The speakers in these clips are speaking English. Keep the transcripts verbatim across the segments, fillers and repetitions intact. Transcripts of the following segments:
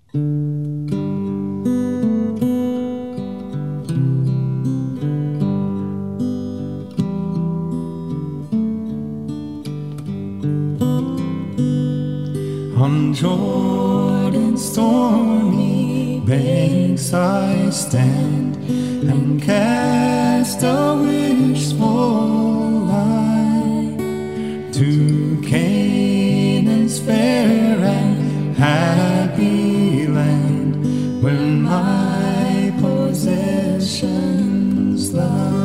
On Jordan's stormy banks I stand and cast a wishful eye to Canaan's fair and happy land, where my possessions lie.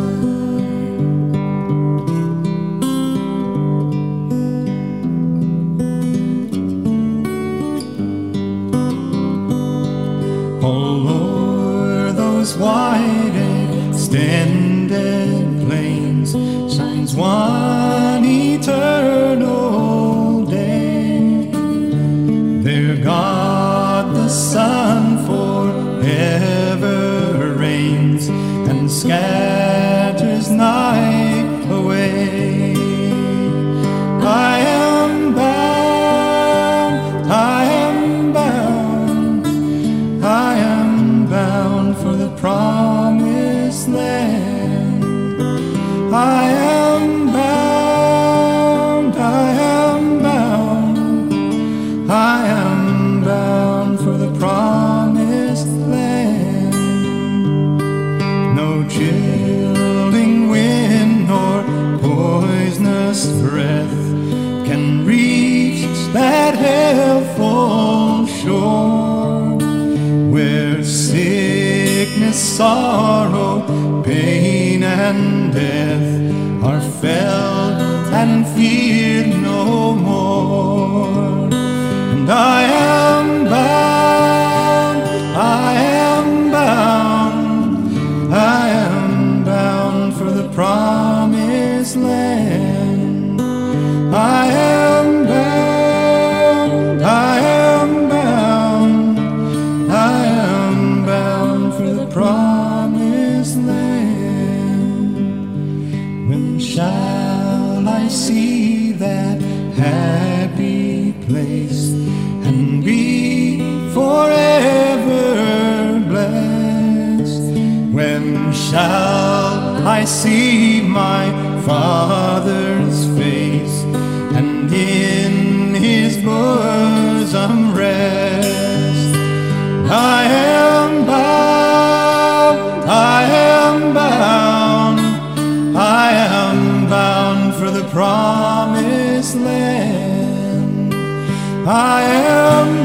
All o'er those wide extended plains shines one eternal day. There God the Son forever reigns and scatters night away. I am bound, I am bound, I am bound for the promised land. I am bound, I am bound, I am bound for the promised land. No chilling wind nor poisonous breath can reach that healthful shore, where sickness, sorrow, pain, and death are felt and feared no more. And I am bound, I am bound, I am bound for the promised land. I am bound, I am bound, I am bound for the promised land. When shall I see that happy place and be forever blessed? When shall I see my Father's face and in His bosom rest? I am bound, I am bound, I am bound for the promised land. I am